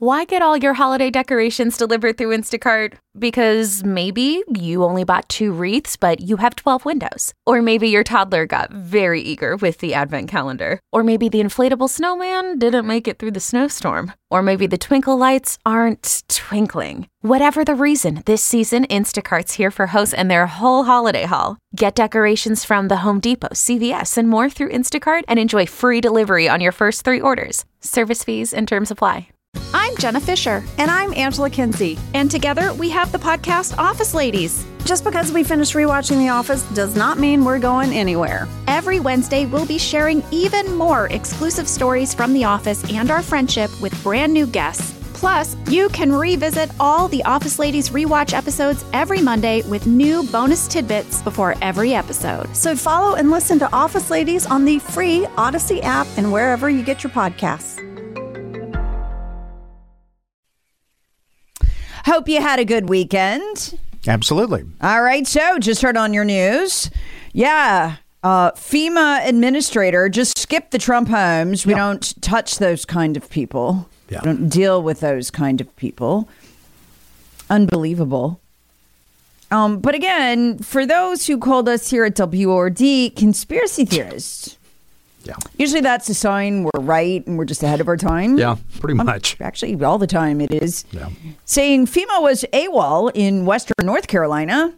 Why get all your holiday decorations delivered through Instacart? Because maybe you only bought 2 wreaths, but you have 12 windows. Or maybe your toddler got very eager with the advent calendar. Or maybe the inflatable snowman didn't make it through the snowstorm. Or maybe the twinkle lights aren't twinkling. Whatever the reason, this season, Instacart's here for hosts and their whole holiday haul. Get decorations from the Home Depot, CVS, and more through Instacart and enjoy free delivery on your first 3 orders. Service fees and terms apply. I'm Jenna Fisher. And I'm Angela Kinsey. And together we have the podcast Office Ladies. Just because we finished rewatching The Office does not mean we're going anywhere. Every Wednesday, we'll be sharing even more exclusive stories from The Office and our friendship with brand new guests. Plus, you can revisit all the Office Ladies rewatch episodes every Monday with new bonus tidbits before every episode. So follow and listen to Office Ladies on the free Odyssey app and wherever you get your podcasts. Hope you had a good weekend. Absolutely. All right. So just heard on your news. Yeah. FEMA administrator just skip the Trump homes. We don't touch those kind of people. We don't deal with those kind of people. Unbelievable. But again, for those who called us here at WRD conspiracy theorists, usually that's a sign we're right and we're just ahead of our time. Yeah, pretty much. Actually, all the time it is. Yeah. Saying FEMA was AWOL in Western North Carolina.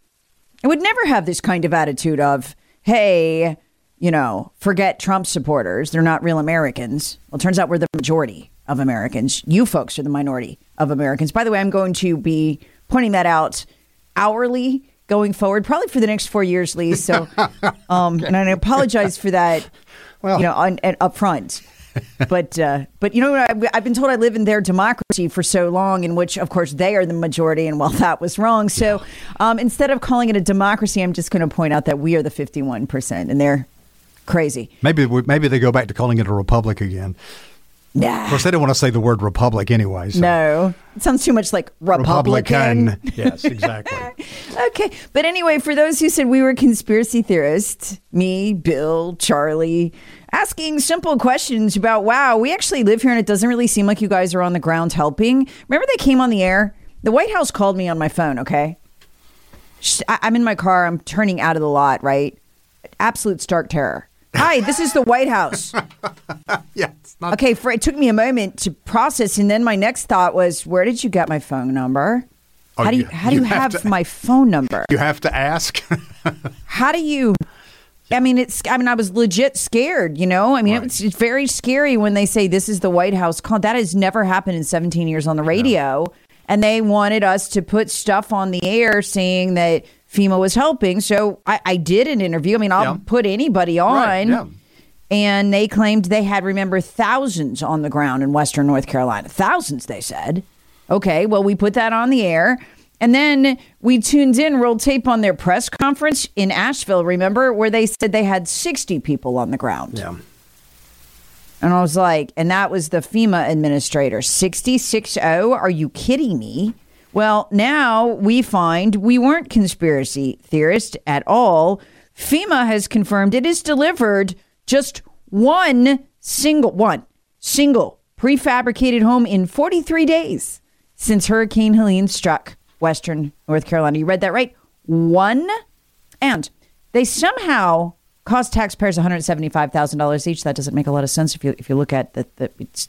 I would never have this kind of attitude of, hey, forget Trump supporters. They're not real Americans. Well, it turns out we're the majority of Americans. You folks are the minority of Americans. By the way, I'm going to be pointing that out hourly going forward, probably for the next 4 years, Lee. So, and I apologize for that. Well, up front. But I've been told I live in their democracy for so long, in which, of course, they are the majority. And that was wrong. So instead of calling it a democracy, I'm just going to point out that we are the 51% and they're crazy. Maybe they go back to calling it a republic again. Nah. Of course, they don't want to say the word republic anyway. So. No, it sounds too much like Republican. Yes, exactly. Okay. But anyway, for those who said we were conspiracy theorists, me, Bill, Charlie, asking simple questions about, wow, we actually live here and it doesn't really seem like you guys are on the ground helping. Remember they came on the air? The White House called me on my phone, okay? I'm in my car. I'm turning out of the lot, right? Absolute stark terror. Hi, this is the White House. Yeah. Okay, it took me a moment to process, and then my next thought was, where did you get my phone number? How do you have my phone number? You have to ask. How do you? I was legit scared, right. It's very scary when they say this is the White House call. That has never happened in 17 years on the radio. No. And they wanted us to put stuff on the air saying that FEMA was helping. So I did an interview. I'll put anybody on. Right, yeah. And they claimed they had, remember, thousands on the ground in Western North Carolina. Thousands, they said. Okay, well, we put that on the air. And then we tuned in, rolled tape on their press conference in Asheville, remember, where they said they had 60 people on the ground. Yeah. And I was like, and that was the FEMA administrator. 60? Are you kidding me? Well, now we find we weren't conspiracy theorists at all. FEMA has confirmed it has delivered just one single prefabricated home in 43 days since Hurricane Helene struck Western North Carolina. You read that right? One. And they somehow cost taxpayers $175,000 each. That doesn't make a lot of sense if you look at that.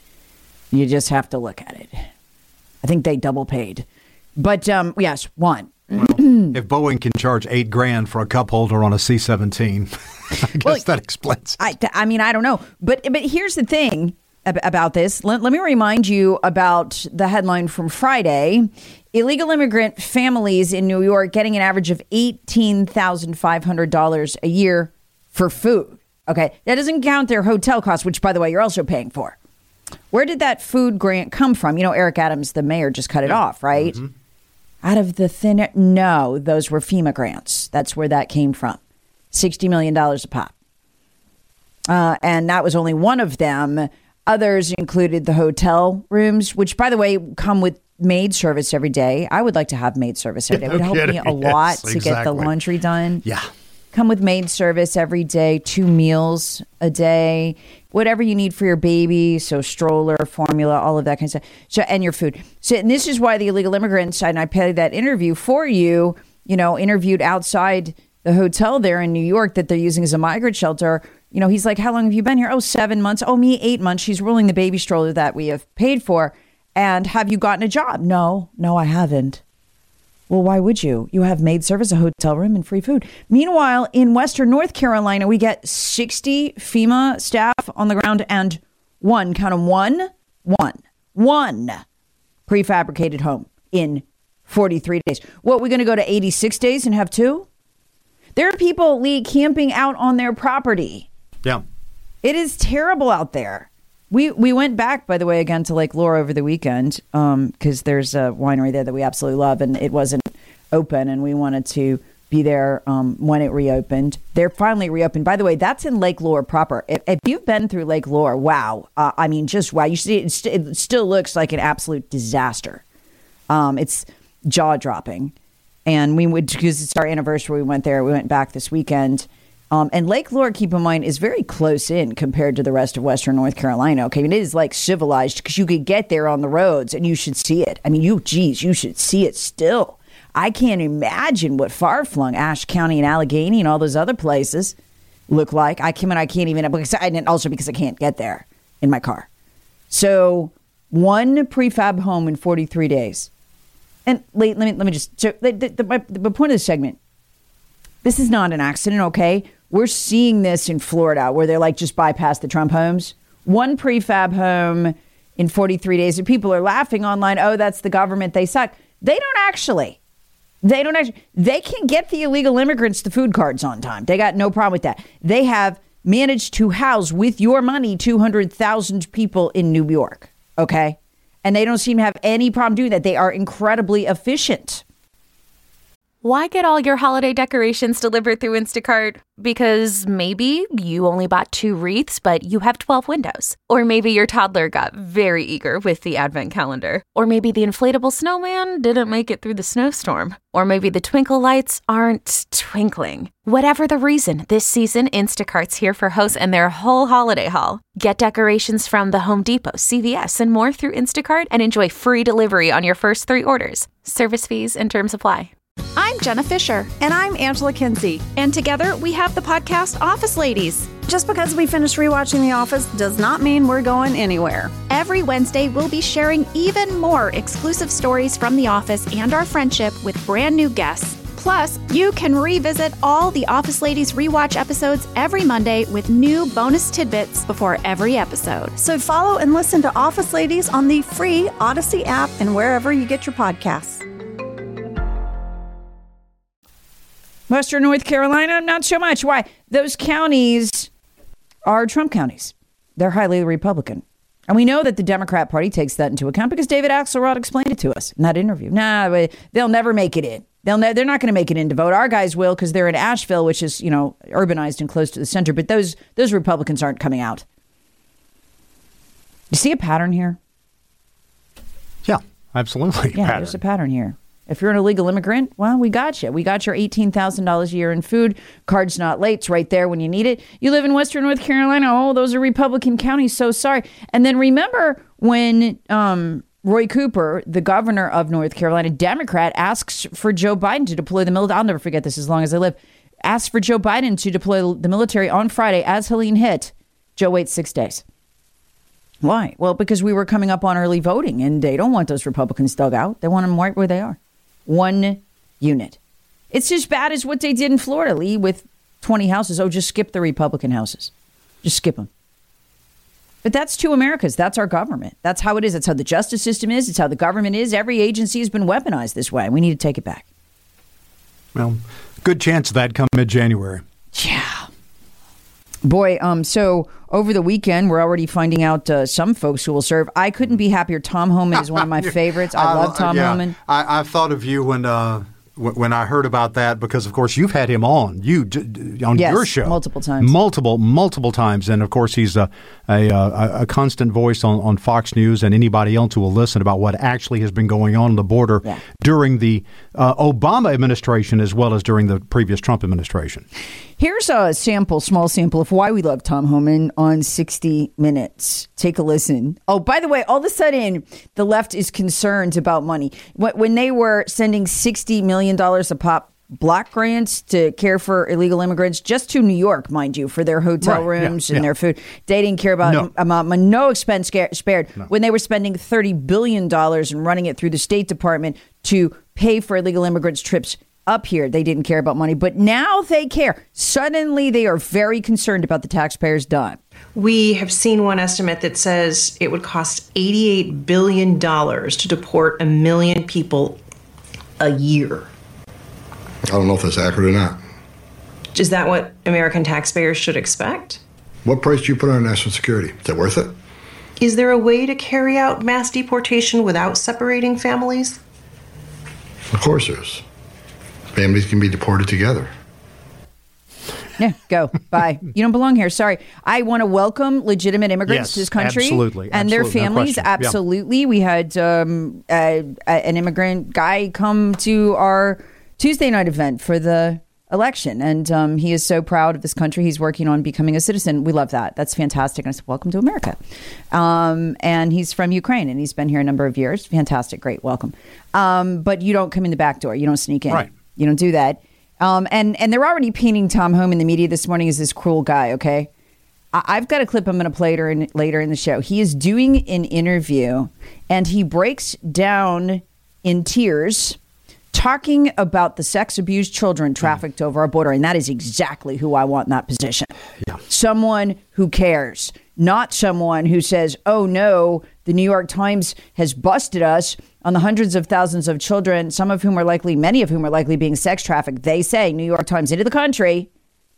You just have to look at it. I think they double paid. But yes, one. Well, if Boeing can charge $8,000 for a cup holder on a C-17, I guess that explains. I don't know. But here's the thing about this. Let me remind you about the headline from Friday. Illegal immigrant families in New York getting an average of $18,500 a year for food. Okay, that doesn't count their hotel costs, which, by the way, you're also paying for. Where did that food grant come from? Eric Adams, the mayor, just cut it off, right? Mm-hmm. Out of the thin air? No, those were FEMA grants. That's where that came from. $60 million a pop. And that was only one of them. Others included the hotel rooms, which, by the way, come with maid service every day. I would like to have maid service every day. It would help me a lot to get the laundry done. Yeah. come with maid service every day, 2 meals a day, whatever you need for your baby. So stroller, formula, all of that kind of stuff. So, and your food. So, and this is why the illegal immigrants, and I played that interview for you, interviewed outside the hotel there in New York that they're using as a migrant shelter. He's like, how long have you been here? Oh, 7 months. Oh, me, 8 months. She's rolling the baby stroller that we have paid for. And have you gotten a job? No, I haven't. Well, why would you? You have maid service, a hotel room, and free food. Meanwhile, in Western North Carolina, we get 60 FEMA staff on the ground and one prefabricated home in 43 days. What, we're going to go to 86 days and have 2? There are people, Lee, camping out on their property. Yeah. It is terrible out there. We went back, by the way, again to Lake Lure over the weekend because there's a winery there that we absolutely love, and it wasn't open, and we wanted to be there when it reopened. They're finally reopened. By the way, that's in Lake Lure proper. If you've been through Lake Lure, wow. Just wow. You see, it still looks like an absolute disaster. It's jaw-dropping. And because it's our anniversary, we went there. We went back this weekend. And Lake Lure, keep in mind, is very close in compared to the rest of Western North Carolina. Okay, it is like civilized because you could get there on the roads and you should see it. You should see it still. I can't imagine what far-flung Ashe County and Allegheny and all those other places look like. I can't even, because I can't get there in my car. So 1 prefab home in 43 days. And let me just, so the point of the segment, this is not an accident, okay? We're seeing this in Florida where they're like, just bypass the Trump homes. 1 prefab home in 43 days. And people are laughing online, oh, that's the government, they suck. They don't actually. They can get the illegal immigrants the food cards on time. They got no problem with that. They have managed to house, with your money, 200,000 people in New York, okay? And they don't seem to have any problem doing that. They are incredibly efficient. Why get all your holiday decorations delivered through Instacart? Because maybe you only bought 2 wreaths, but you have 12 windows. Or maybe your toddler got very eager with the advent calendar. Or maybe the inflatable snowman didn't make it through the snowstorm. Or maybe the twinkle lights aren't twinkling. Whatever the reason, this season, Instacart's here for hosts and their whole holiday haul. Get decorations from the Home Depot, CVS, and more through Instacart and enjoy free delivery on your first 3 orders. Service fees and terms apply. I'm Jenna Fisher. And I'm Angela Kinsey. And together we have the podcast Office Ladies. Just because we finished rewatching The Office does not mean we're going anywhere. Every Wednesday, we'll be sharing even more exclusive stories from The Office and our friendship with brand new guests. Plus, you can revisit all the Office Ladies rewatch episodes every Monday with new bonus tidbits before every episode. So follow and listen to Office Ladies on the free Odyssey app and wherever you get your podcasts. Western North Carolina, not so much. Why? Those counties are Trump counties. They're highly Republican. And we know that the Democrat Party takes that into account because David Axelrod explained it to us in that interview. They'll never make it in. They're not going to make it in to vote. Our guys will because they're in Asheville, which is, urbanized and close to the center. But those Republicans aren't coming out. You see a pattern here? Yeah, absolutely. Yeah, there's a pattern here. If you're an illegal immigrant, well, we got you. We got your $18,000 a year in food. Card's not late. It's right there when you need it. You live in Western North Carolina. Oh, those are Republican counties. So sorry. And then remember when Roy Cooper, the governor of North Carolina, Democrat, asks for Joe Biden to deploy the military. I'll never forget this as long as I live. Asks for Joe Biden to deploy the military on Friday as Helene hit. Joe waits 6 days. Why? Well, because we were coming up on early voting and they don't want those Republicans dug out. They want them right where they are. 1 unit. It's as bad as what they did in Florida, Lee, with 20 houses. Oh, just skip the Republican houses. Just skip them. But that's 2 Americas. That's our government. That's how it is. That's how the justice system is. It's how the government is. Every agency has been weaponized this way. We need to take it back. Well, good chance of that come mid-January. Yeah. Boy, so over the weekend, we're already finding out some folks who will serve. I couldn't be happier. Tom Homan is one of my favorites. I love Tom Homan. I've thought of you when when I heard about that, because of course you've had him on your show multiple times, multiple times, and of course he's a constant voice on Fox News and anybody else who will listen about what actually has been going on the border during the Obama administration as well as during the previous Trump administration. Here's a small sample of why we love Tom Homan on 60 Minutes. Take a listen. Oh, by the way, all of a sudden, the left is concerned about money. When they were sending $60 million a pop block grants to care for illegal immigrants, just to New York, mind you, for their hotel rooms and their food, they didn't care about no expense spared. No. When they were spending $30 billion and running it through the State Department to pay for illegal immigrants' trips up here, they didn't care about money, but now they care. Suddenly, they are very concerned about the taxpayers' dime. We have seen one estimate that says it would cost $88 billion to deport 1 million people a year. I don't know if that's accurate or not. Is that what American taxpayers should expect? What price do you put on national security? Is that worth it? Is there a way to carry out mass deportation without separating families? Of course there is. Families can be deported together. Yeah, go. Bye. You don't belong here. Sorry. I want to welcome legitimate immigrants to this country. Absolutely. And their families. No absolutely. Yeah. We had an immigrant guy come to our Tuesday night event for the election. And he is so proud of this country. He's working on becoming a citizen. We love that. That's fantastic. And I said, welcome to America. And he's from Ukraine and he's been here a number of years. Fantastic. Great. Welcome. But you don't come in the back door. You don't sneak in. Right. You don't do that. And they're already painting Tom Homan in the media this morning as this cruel guy, okay? I've got a clip I'm going to play later in the show. He is doing an interview, and he breaks down in tears talking about the sex-abused children trafficked over our border, and that is exactly who I want in that position. Yeah. Someone who cares, not someone who says, oh, no, the New York Times has busted us on the hundreds of thousands of children, many of whom are likely being sex trafficked. They say, New York Times, into the country.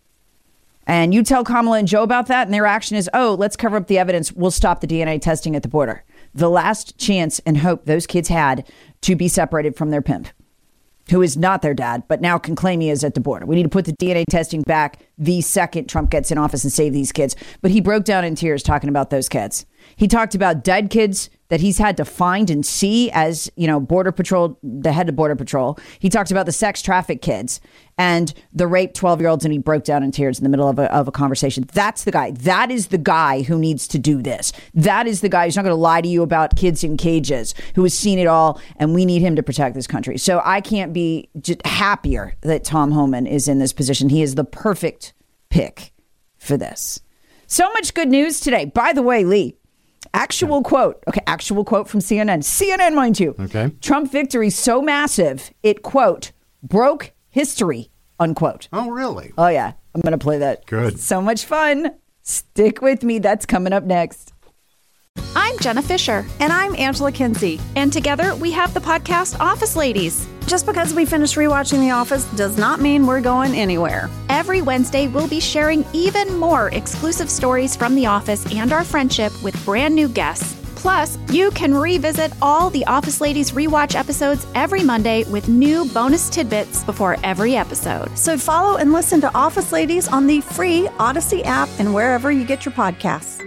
And you tell Kamala and Joe about that, and their action is, oh, let's cover up the evidence. We'll stop the DNA testing at the border. The last chance and hope those kids had to be separated from their pimp, who is not their dad, but now can claim he is at the border. We need to put the DNA testing back the second Trump gets in office and save these kids. But he broke down in tears talking about those kids. He talked about dead kids that he's had to find and see as, Border Patrol, the head of Border Patrol. He talked about the sex trafficked kids and the raped 12-year-olds, and he broke down in tears in the middle of a conversation. That's the guy. That is the guy who needs to do this. That is the guy who's not going to lie to you about kids in cages, who has seen it all, and we need him to protect this country. So I can't be just happier that Tom Homan is in this position. He is the perfect pick for this. So much good news today. By the way, Lee, actual quote from CNN. CNN, mind you. Okay. Trump victory so massive, it, quote, broke history, unquote. Oh, really? Oh, yeah. I'm going to play that. Good. So much fun. Stick with me. That's coming up next. I'm Jenna Fisher. And I'm Angela Kinsey. And together we have the podcast Office Ladies. Just because we finished rewatching The Office does not mean we're going anywhere. Every Wednesday, we'll be sharing even more exclusive stories from The Office and our friendship with brand new guests. Plus, you can revisit all the Office Ladies rewatch episodes every Monday with new bonus tidbits before every episode. So follow and listen to Office Ladies on the free Odyssey app and wherever you get your podcasts.